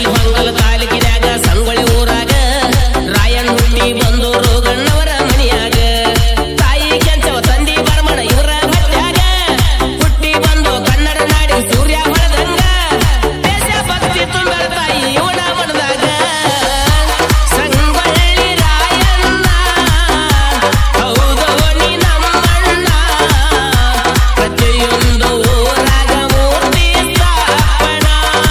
ಹೊಂಗಲ ತಾಲೂಕಿನ್ಯಾಗ ಸಂಗೊಳ್ಳಿ ಊರಾಗ ರಾಯಣ್ಣ ಹುಟ್ಟಿ ಬಂದು ರೋಗಣ್ಣವರ ಮನಿಯಾಗ ತಾಯಿ ಕೆಂಚವ ತಂದಿ ಬರ್ಮಣ ಇವರ ಹೊಟ್ಯಾಗ ಹುಟ್ಟಿ ಬಂದು ಕನ್ನಡ ನಾಡಿ ಸೂರ್ಯ ಹೊಳೆದಂಗ ದೇಶ ಭಕ್ತಿ ತುಂಬರ ತಾಯಿ ಇವನ ಮನದಾಗ ಸಂಗೊಳ್ಳಿ ರಾಯಣ್ಣ ಹೌದೋ ನೀ ನಮ್ಮಣ್ಣ ಪ್ರತಿಯೊಂದು ಊರಾಗ ಮೂರ್ತಿ ಸ್ಥಾಪನ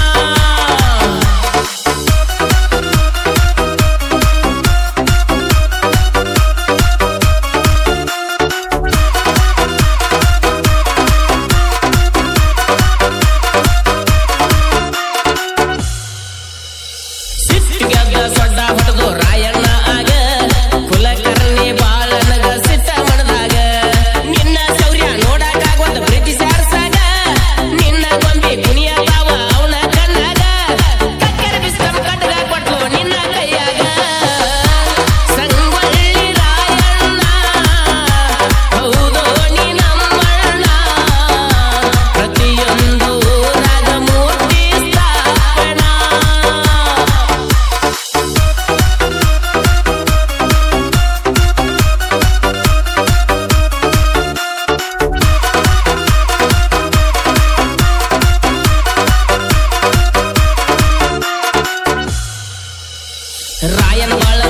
ಸಿಟ್ಟಿಗೆದ್ದ ಸೊಡ್ಡ ಹೊಡೆದು ರಾಯಣ್ಣ ಆಗ ಕುಲಕರ್ಣಿ ಬಾಳನಗ ಸಿಟ್ಟ ಮಣದಾಗ ನಿನ್ನ ಶೌರ್ಯ ನೋಡಕ್ಕಾಗೋದ ಬ್ರಿಟಿಷರ್ ಸಾಗ ನಿನ್ನ ಗೊಂಬಿ ಕುಣಿಯತಾವ ಅವನ ಕಣ್ಣಾಗ ಕಕ್ಕರೆ ಬಿಸ್ಕಂ ಕಟ್ಟಗ ಕೊಟ್ಲು ನಿನ್ನ ಕೈಯಾಗ ಸಂಗೊಳ್ಳಿ ರಾಯಣ್ಣ ಹೌದೋ ನೀ ನಮ್ಮಣ್ಣ ಪ್ರತಿಯೊಂದು ಊರಾಗ ಮೂರ್ತಿ ಸ್ಥಾಪನ ರಾಯಣ್ಣ ಬಾಳ